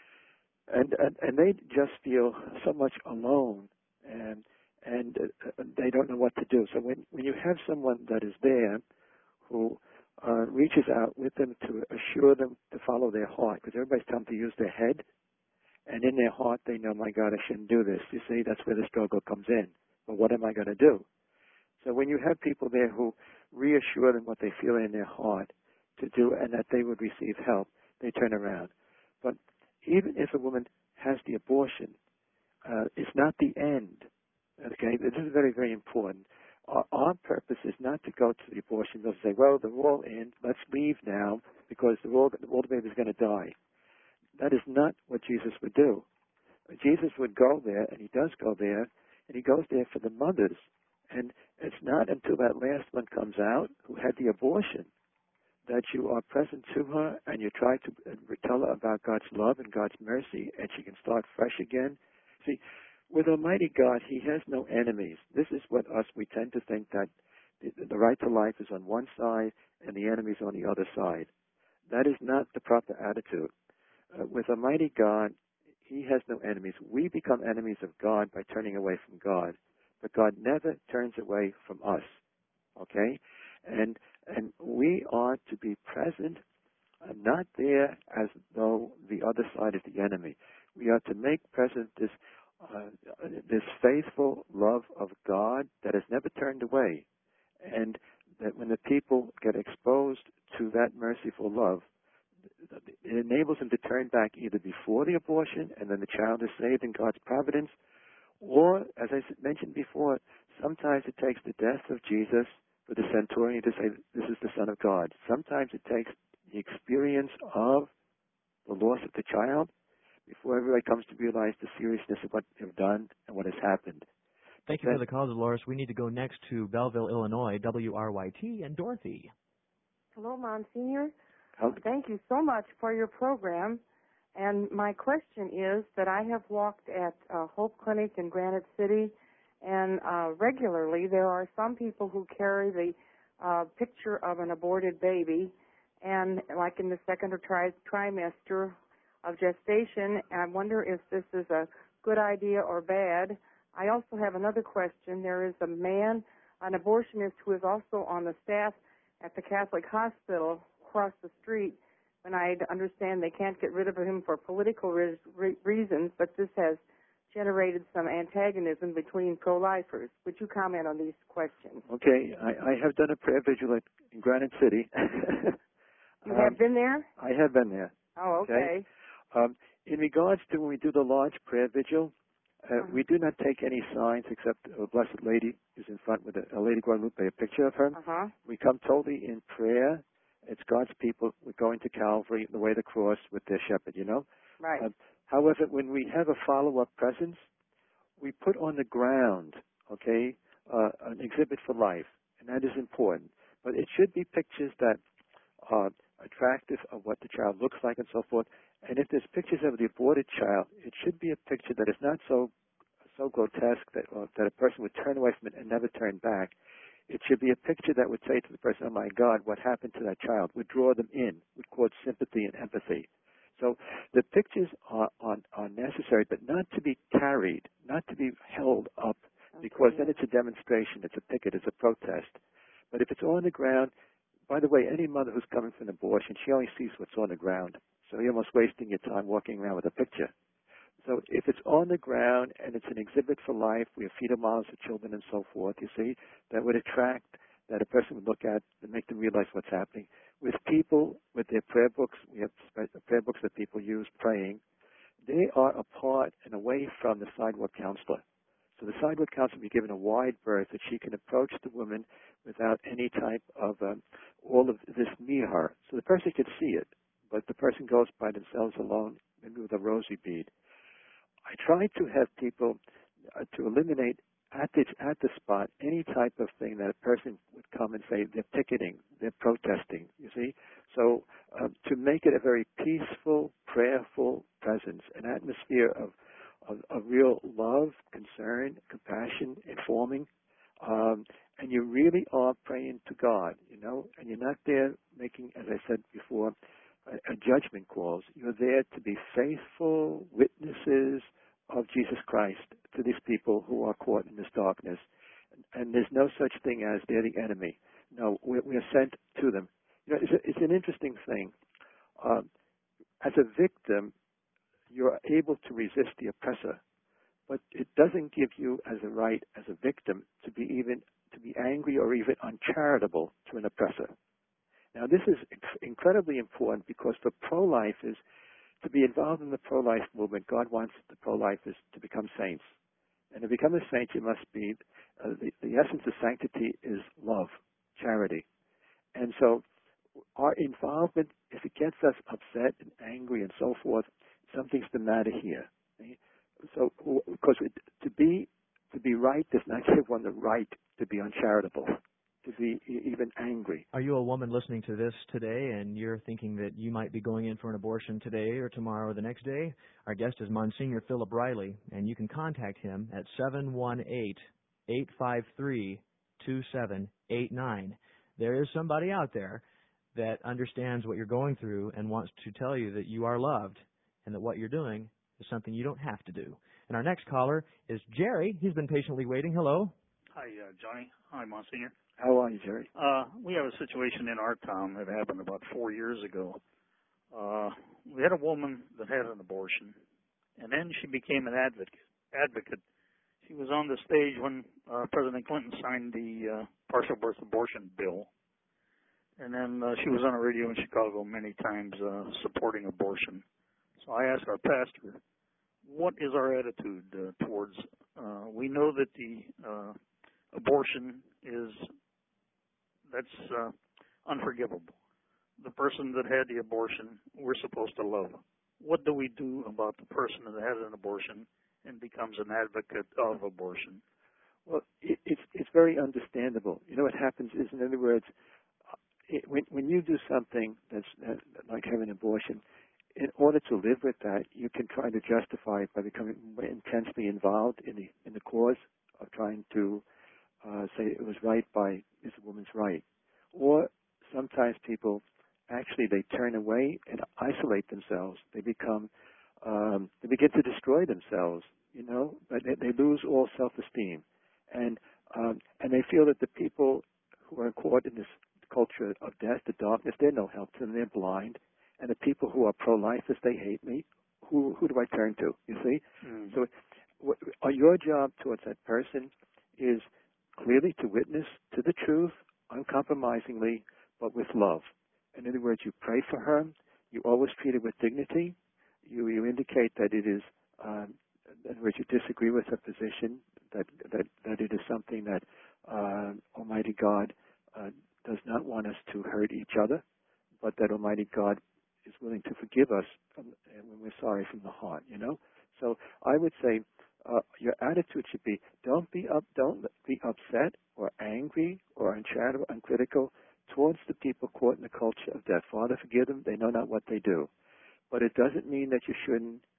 and and, and they just feel so much alone, and and uh, they don't know what to do. So when when you have someone that is there who uh, reaches out with them to assure them to follow their heart, because everybody's telling them to use their head, and in their heart they know, my God, I shouldn't do this. You see, that's where the struggle comes in. Well, what am I going to do? So when you have people there who reassure them what they feel in their heart to do, and that they would receive help, they turn around. But even if a woman has the abortion, uh, it's not the end. Okay, this is very, very important. Our, our purpose is not to go to the abortion and say, well, they're all in, let's leave now because the all, all the baby's going to die. That is not what Jesus would do. Jesus would go there, and he does go there, and he goes there for the mothers. And it's not until that last one comes out who had the abortion that you are present to her and you try to tell her about God's love and God's mercy, and she can start fresh again. See, with Almighty God, he has no enemies. This is what us, we tend to think that the, the right to life is on one side and the enemy is on the other side. That is not the proper attitude. Uh, with Almighty God, he has no enemies. We become enemies of God by turning away from God, but God never turns away from us. Okay? And and we are to be present, uh, not there as though the other side is the enemy. We are to make present this uh, this faithful love of God that has never turned away, and that when the people get exposed to that merciful love, it enables them to turn back either before the abortion and then the child is saved in God's providence, or, as I mentioned before, sometimes it takes the death of Jesus for the centurion to say, this is the Son of God. Sometimes it takes the experience of the loss of the child before everybody comes to realize the seriousness of what they've done and what has happened. Thank you for the call, Dolores. We need to go next to Belleville, Illinois, W R Y T, and Dorothy. Hello, Monsignor. How- Thank you so much for your program. And my question is that I have walked at uh, Hope Clinic in Granite City, and uh, regularly there are some people who carry the uh, picture of an aborted baby, and like in the second or tri- trimester of gestation, and I wonder if this is a good idea or bad. I also have another question. There is a man, an abortionist, who is also on the staff at the Catholic Hospital across the street, and I understand they can't get rid of him for political re- re- reasons, but this has generated some antagonism between pro-lifers. Would you comment on these questions? Okay, I, I have done a prayer vigil at, in Granite City. You um, have been there? I have been there. Oh, okay. Okay. Um, in regards to when we do the large prayer vigil, uh, Uh-huh. we do not take any signs except a Blessed Lady is in front with a, a Lady Guadalupe, a picture of her. Uh-huh. We come totally in prayer. It's God's people. We're going to Calvary, the way of the cross with their shepherd, you know. Right. Uh, however, when we have a follow-up presence, we put on the ground, okay, uh, an exhibit for life, and that is important. But it should be pictures that are attractive of what the child looks like and so forth. And if there's pictures of the aborted child, it should be a picture that is not so so grotesque that uh, that a person would turn away from it and never turn back. it should be a picture that would say to the person, oh my God, what happened to that child? Would draw them in, would cause sympathy and empathy. So the pictures are, are, are necessary, but not to be carried, not to be held up, okay, because then it's a demonstration, it's a picket, it's a protest. But if it's on the ground, by the way, any mother who's coming from an abortion, she only sees what's on the ground. So you're almost wasting your time walking around with a picture. So if it's on the ground and it's an exhibit for life, we have fetal models for children and so forth, you see, that would attract, that a person would look at and make them realize what's happening. With people, with their prayer books, we have prayer books that people use praying, they are apart and away from the sidewalk counselor. So the sidewalk counselor will be given a wide berth that she can approach the woman without any type of um, all of this near her. So the person can see it, but the person goes by themselves alone, maybe with a rosary bead. I try to have people uh, to eliminate at the, at the spot any type of thing that a person would come and say they're picketing, they're protesting, you see. So uh, to make it a very peaceful, prayerful presence, an atmosphere of, of, of real love, concern, compassion, informing, um, and you really are praying to God, you know, and you're not there making, as I said before, a, a judgment calls. You're there to be faithful witnesses of Jesus Christ to these people who are caught in this darkness. And, and there's no such thing as they're the enemy. No, we, we are sent to them. You know, it's, a, it's an interesting thing. Um, as a victim, you're able to resist the oppressor, but it doesn't give you as a right as a victim to be even to be angry or even uncharitable to an oppressor. Now, this is incredibly important because for pro-lifers, to be involved in the pro-life movement, God wants the pro-lifers to become saints. And to become a saint, you must be, uh, the, the essence of sanctity is love, charity. And so our involvement, if it gets us upset and angry and so forth, something's the matter here. Okay? So, because to be, to be right does not give one the right to be uncharitable, to be even angry. Are you a woman listening to this today and you're thinking that you might be going in for an abortion today or tomorrow or the next day? Our guest is Monsignor Philip Riley, and you can contact him at seven one eight, eight five three, two seven eight nine. There is somebody out there that understands what you're going through and wants to tell you that you are loved and that what you're doing is something you don't have to do. And our next caller is Jerry. He's been patiently waiting. Hello. Hi, uh, Johnny. Hi, Monsignor. How are you, Jerry? Uh, we have a situation in our town that happened about four years ago. Uh, we had a woman that had an abortion, and then she became an advocate. Advocate. She was on the stage when uh, President Clinton signed the uh, partial birth abortion bill, and then uh, she was on the radio in Chicago many times uh, supporting abortion. So I asked our pastor, what is our attitude uh, towards, uh, we know that the uh, abortion is, that's uh, unforgivable. The person that had the abortion, we're supposed to love. What do we do about the person that has an abortion and becomes an advocate of abortion? Well, it, it's it's very understandable. You know what happens is, in other words, it, when when you do something that's uh, like having an abortion, in order to live with that, you can try to justify it by becoming intensely involved in the in the cause of trying to uh, say it was right by this woman's right. Or sometimes people actually they turn away and isolate themselves. They become um, they begin to destroy themselves. You know, but they, they lose all self-esteem, and um, and they feel that the people who are caught in this culture of death, the darkness, they're no help to them. They're blind. And the people who are pro-lifers, they hate me. Who who do I turn to? You see? Mm. So what, your job towards that person is clearly to witness to the truth, uncompromisingly, but with love. In other words, you pray for her. You always treat her with dignity. You you indicate that it is, um, in other words, you disagree with her position, that that, that it is something that uh, Almighty God uh, does not want us to hurt each other, but that Almighty God is willing to forgive us from, when we're sorry from the heart, you know. So I would say uh, your attitude should be: don't be up, don't be upset or angry or uncharitable, uncritical towards the people caught in the culture of death. Father, forgive them; they know not what they do. But it doesn't mean that you shouldn't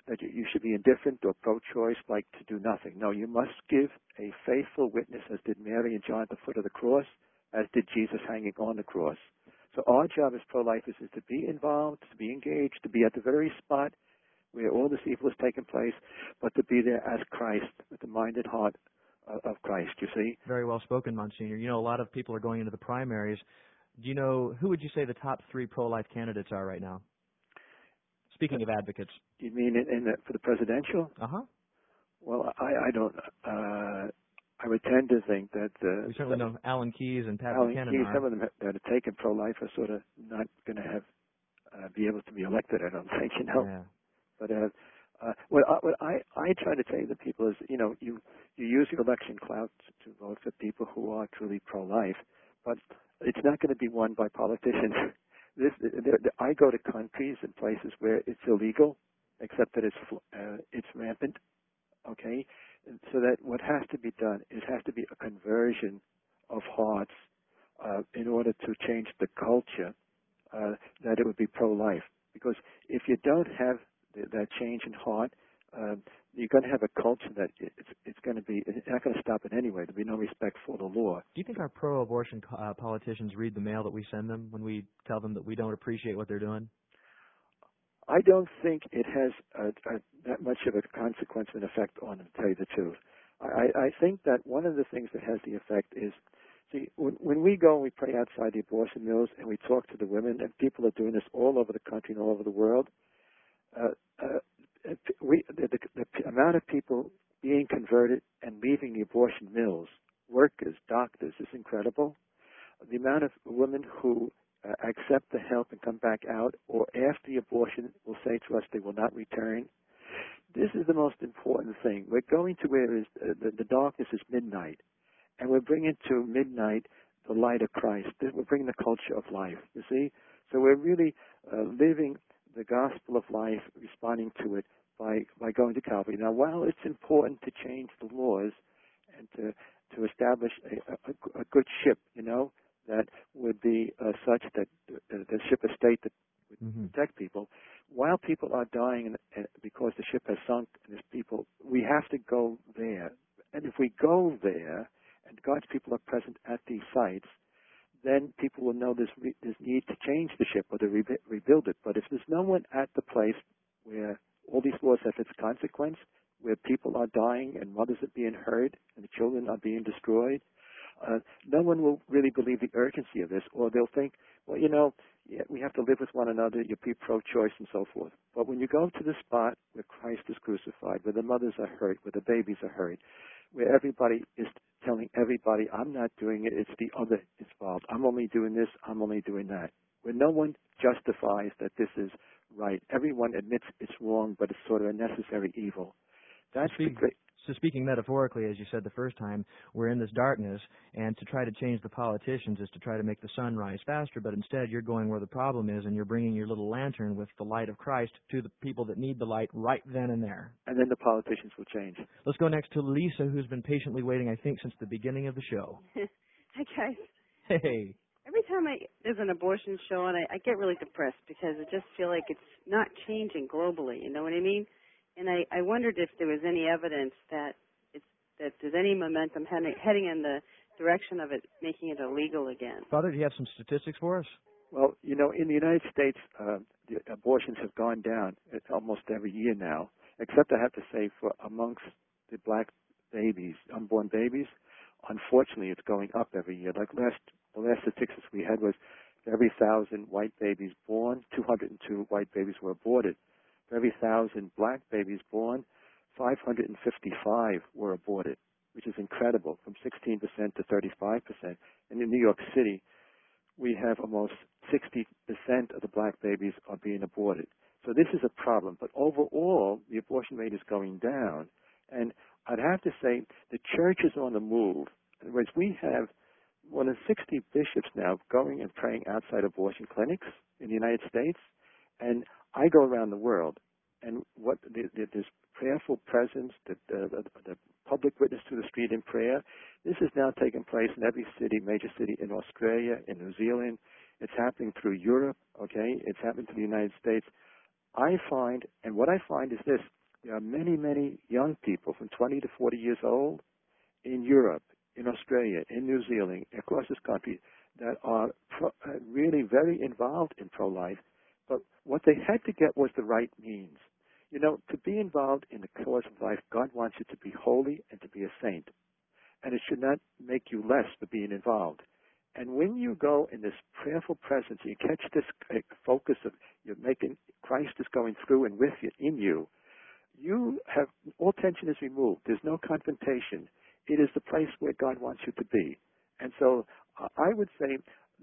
that you, you should be indifferent or pro-choice, like to do nothing. No, you must give a faithful witness, as did Mary and John at the foot of the cross, as did Jesus hanging on the cross. So our job as pro-lifers is to be involved, to be engaged, to be at the very spot where all this evil is taking place, but to be there as Christ, with the mind and heart of Christ, you see. Very well spoken, Monsignor. You know, a lot of people are going into the primaries. Do you know, who would you say the top three pro-life candidates are right now? Speaking of advocates. You mean in, in the, for the presidential? Uh-huh. Well, I, I don't, uh, I would tend to think that... Uh, we certainly know Alan Keyes and Pat Alan Buchanan Keyes, are. some of them that have taken pro-life are sort of not going to have, uh, be able to be elected, I don't think, you know. Yeah. But uh, uh, what, I, what I, I try to tell the people is, you know, you, you use your election clout to, to vote for people who are truly pro-life, but it's not going to be won by politicians. This, there, I go to countries and places where it's illegal, except that it's uh, it's rampant. Okay, and so that what has to be done is has to be a conversion of hearts uh, in order to change the culture uh, that it would be pro-life. Because if you don't have the, that change in heart, uh, you're going to have a culture that it's it's going to be it's not going to stop it anyway. There'll be no respect for the law. Do you think our pro-abortion uh, politicians read the mail that we send them when we tell them that we don't appreciate what they're doing? I don't think it has a, a, that much of a consequence and effect on them, to tell you the truth. I, I think that one of the things that has the effect is, see, when, when we go and we pray outside the abortion mills and we talk to the women, and people are doing this all over the country and all over the world, uh, uh, we, the, the, the amount of people being converted and leaving the abortion mills, workers, doctors, is incredible. The amount of women who uh, accept the help and come back out, or after the abortion will say to us they will not return. This is the most important thing. We're going to where is, uh, the, the darkness is midnight, and we're bringing to midnight the light of Christ. We're bringing the culture of life, you see? So we're really uh, living the gospel of life, responding to it by, by going to Calvary. Now, while it's important to change the laws and to, to establish a, a, a good ship, you know, that would be uh, such that the, the ship of state that would mm-hmm. protect people, while people are dying and, and because the ship has sunk and there's people, we have to go there. And if we go there and God's people are present at these sites, then people will know there's, re- there's need to change the ship or to re- rebuild it. But if there's no one at the place where all these laws have its consequence, where people are dying and mothers are being hurt and the children are being destroyed, uh, no one will really believe the urgency of this, or they'll think, well, you know, yeah, we have to live with one another, you're pro-choice and so forth. But when you go to the spot where Christ is crucified, where the mothers are hurt, where the babies are hurt, where everybody is telling everybody, I'm not doing it, it's the other involved. I'm only doing this, I'm only doing that. Where no one justifies that this is right. Everyone admits it's wrong, but it's sort of a necessary evil. That's Speak, the great... So speaking metaphorically, as you said the first time, we're in this darkness, and to try to change the politicians is to try to make the sun rise faster, but instead you're going where the problem is, and you're bringing your little lantern with the light of Christ to the people that need the light right then and there. And then the politicians will change. Let's go next to Lisa, who's been patiently waiting, I think, since the beginning of the show. Hi, guys. Hey. Every time I there's an abortion show, and I, I get really depressed because I just feel like it's not changing globally, you know what I mean? And I, I wondered if there was any evidence that it's that there's any momentum heading, heading in the direction of it making it illegal again. Father, do you have some statistics for us? Well, you know, in the United States, uh, the abortions have gone down almost every year now, except I have to say for amongst the black babies, unborn babies, unfortunately it's going up every year. Like last, the last statistics we had was for every thousand white babies born, two hundred two white babies were aborted. For every thousand black babies born, five hundred fifty-five were aborted, which is incredible, from sixteen percent to thirty-five percent. And in New York City, we have almost sixty percent of the black babies are being aborted. So this is a problem. But overall, the abortion rate is going down. And I'd have to say the church is on the move. In other words, we have more than sixty bishops now going and praying outside abortion clinics in the United States. And I go around the world, and what the, the, this prayerful presence, the, the, the public witness to the street in prayer, this is now taking place in every city, major city in Australia, in New Zealand. It's happening through Europe, okay? It's happening to the United States. I find, and what I find is this, there are many, many young people from twenty to forty years old in Europe, in Australia, in New Zealand, across this country that are pro, uh, really very involved in pro-life, but what they had to get was the right means. You know, to be involved in the cause of life, God wants you to be holy and to be a saint. And it should not make you less for being involved. And when you go in this prayerful presence, you catch this focus of you're making, Christ is going through and with you, in you, you have, all tension is removed. There's no confrontation. It is the place where God wants you to be. And so uh, I would say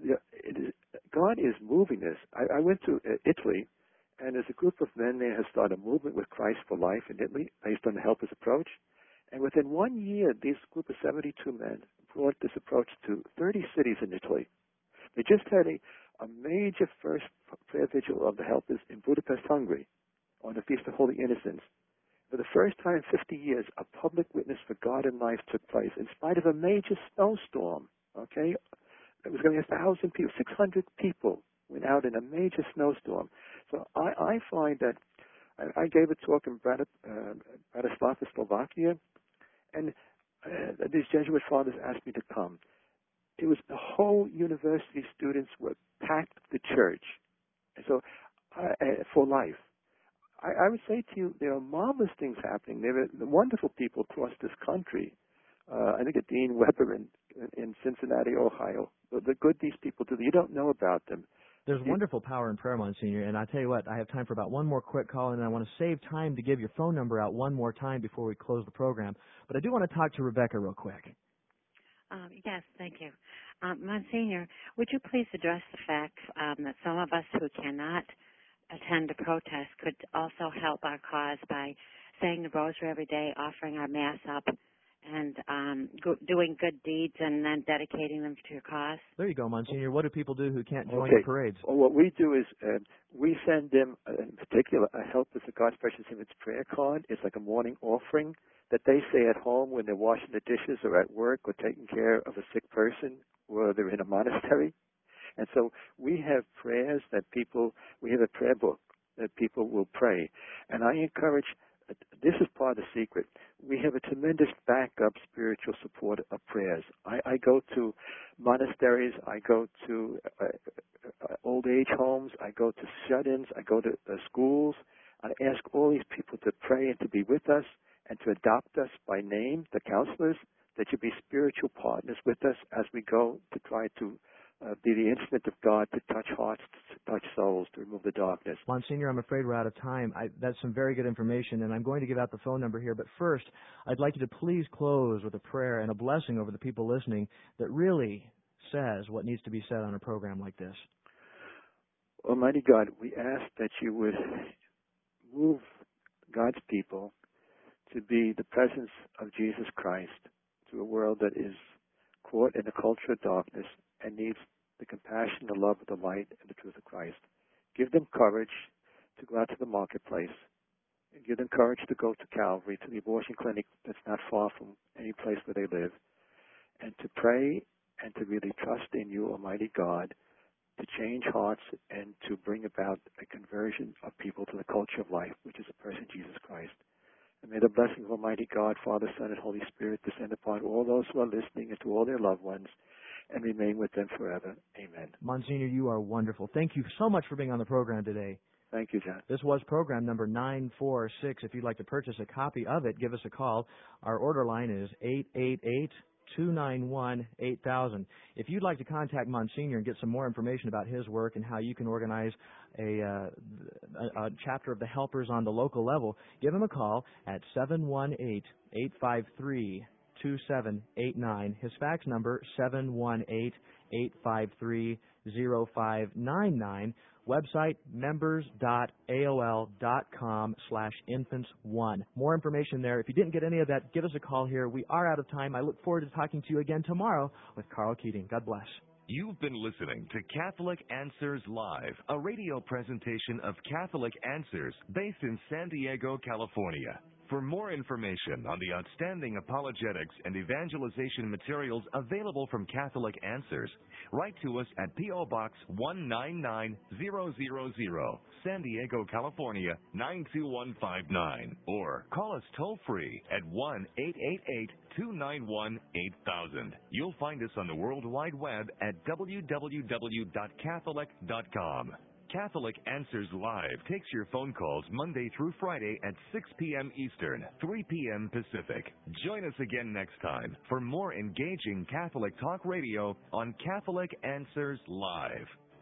it is, God is moving this. I, I went to uh, Italy, and there's a group of men there has started a movement with Christ for Life in Italy based on the Helpers approach. And within one year, this group of seventy-two men brought this approach to thirty cities in Italy. They just had a, a major first prayer vigil of the Helpers in Budapest, Hungary, on the Feast of Holy Innocents. For the first time in fifty years, a public witness for God and life took place in spite of a major snowstorm. Okay, it was going to be a thousand people, six hundred people went out in a major snowstorm. So I, I find that I, I gave a talk in Brat, uh, Bratislava, Slovakia, and uh, these Jesuit fathers asked me to come. It was the whole university students were packed the church, and so uh, uh, for life. I, I would say to you, there are marvelous things happening. There are wonderful people across this country. Uh, I think of Dean Weber in, in Cincinnati, Ohio. The, the good these people do, you don't know about them. There's wonderful power in prayer, Monsignor, and I tell you what, I have time for about one more quick call, and I want to save time to give your phone number out one more time before we close the program. But I do want to talk to Rebecca real quick. Um, yes, thank you. Um, Monsignor, would you please address the fact um, that some of us who cannot attend a protest could also help our cause by saying the rosary every day, offering our Mass up, and um, go, doing good deeds and then dedicating them to your cause? There you go, Monsignor. What do people do who can't join okay. the parades? Well, what we do is uh, we send them, uh, in particular, a Help with the God's Precious Image prayer card. It's like a morning offering that they say at home when they're washing the dishes or at work or taking care of a sick person or they're in a monastery. And so we have prayers that people, we have a prayer book that people will pray. And I encourage, this is part of the secret, we have a tremendous backup spiritual support of prayers. I, I go to monasteries, I go to uh, uh, old age homes, I go to shut-ins, I go to uh, schools. I ask all these people to pray and to be with us and to adopt us by name, the counselors, that you be spiritual partners with us as we go to try to Uh, be the instrument of God to touch hearts, to touch souls, to remove the darkness. Monsignor, I'm afraid we're out of time. I, that's some very good information, and I'm going to give out the phone number here. But first, I'd like you to please close with a prayer and a blessing over the people listening that really says what needs to be said on a program like this. Almighty God, we ask that you would move God's people to be the presence of Jesus Christ to a world that is caught in a culture of darkness and needs the compassion, the love, the light, and the truth of Christ. Give them courage to go out to the marketplace. And give them courage to go to Calvary, to the abortion clinic that's not far from any place where they live, and to pray and to really trust in you, Almighty God, to change hearts and to bring about a conversion of people to the culture of life, which is the person Jesus Christ. And may the blessing of Almighty God, Father, Son, and Holy Spirit descend upon all those who are listening and to all their loved ones and remain with them forever. Amen. Monsignor, you are wonderful. Thank you so much for being on the program today. Thank you, John. This was program number nine four six. If you'd like to purchase a copy of it, give us a call. Our order line is eight eight eight, two nine one, eight thousand. If you'd like to contact Monsignor and get some more information about his work and how you can organize a, uh, a, a chapter of the Helpers on the local level, give him a call at seven one eight, eight five three, two seven eight nine. His fax number, seven one eight, eight five three, zero five nine nine. Website, members dot A O L dot com slash infants one. More information there. If you didn't get any of that, give us a call here. We are out of time. I look forward to talking to you again tomorrow with Carl Keating. God bless. You've been listening to Catholic Answers Live, a radio presentation of Catholic Answers based in San Diego, California. For more information on the outstanding apologetics and evangelization materials available from Catholic Answers, write to us at P O. Box one nine nine zero zero zero, San Diego, California nine two one five nine, or call us toll-free at one eight eight eight, two nine one, eight thousand. You'll find us on the World Wide Web at w w w dot catholic dot com. Catholic Answers Live takes your phone calls Monday through Friday at six p.m. Eastern, three p.m. Pacific. Join us again next time for more engaging Catholic talk radio on Catholic Answers Live.